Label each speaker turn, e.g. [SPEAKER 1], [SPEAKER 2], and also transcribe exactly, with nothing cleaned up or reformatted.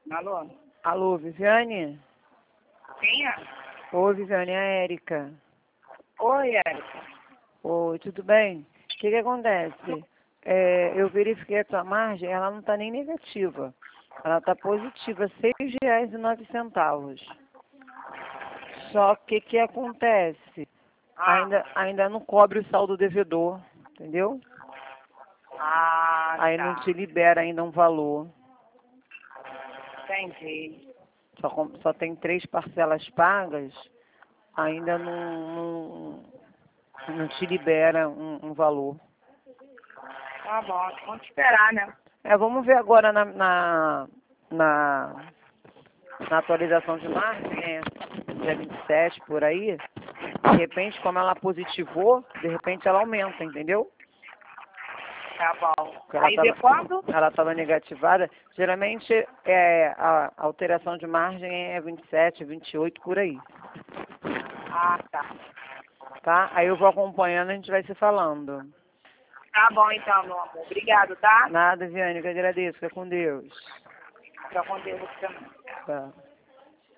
[SPEAKER 1] Alô?
[SPEAKER 2] Alô, Viviane?
[SPEAKER 1] Quem é?
[SPEAKER 2] Oi, Viviane, é a Érica.
[SPEAKER 1] Oi, Érica.
[SPEAKER 2] Oi, tudo bem? O que que acontece? É, eu verifiquei a tua margem, ela não está nem negativa. Ela está positiva, seis reais e nove centavos. Só que o que acontece?
[SPEAKER 1] Ah,
[SPEAKER 2] Ainda, ainda não cobre o saldo devedor, entendeu?
[SPEAKER 1] ah
[SPEAKER 2] Aí
[SPEAKER 1] tá.
[SPEAKER 2] não te libera ainda um valor.
[SPEAKER 1] Entendi.
[SPEAKER 2] Só, com- só tem três parcelas pagas, ainda não, não, não te libera um, um valor.
[SPEAKER 1] Tá bom, vamos esperar, né?
[SPEAKER 2] É, vamos ver agora na, na, na, na atualização de margem, né? Dia vinte e sete, por aí. De repente, como ela positivou, de repente ela aumenta, entendeu?
[SPEAKER 1] Tá bom.
[SPEAKER 2] Porque ela
[SPEAKER 1] Aí vê
[SPEAKER 2] estava
[SPEAKER 1] quando?
[SPEAKER 2] ela estava negativada. Geralmente é, a alteração de margem é vinte e sete, vinte e oito, por aí.
[SPEAKER 1] Ah, tá.
[SPEAKER 2] Tá? Aí eu vou acompanhando, a gente vai se falando.
[SPEAKER 1] Tá bom então, meu amor. Obrigado, tá?
[SPEAKER 2] Nada, Viane, que eu agradeço. Fica com Deus.
[SPEAKER 1] Fica com Deus também.
[SPEAKER 2] Tá.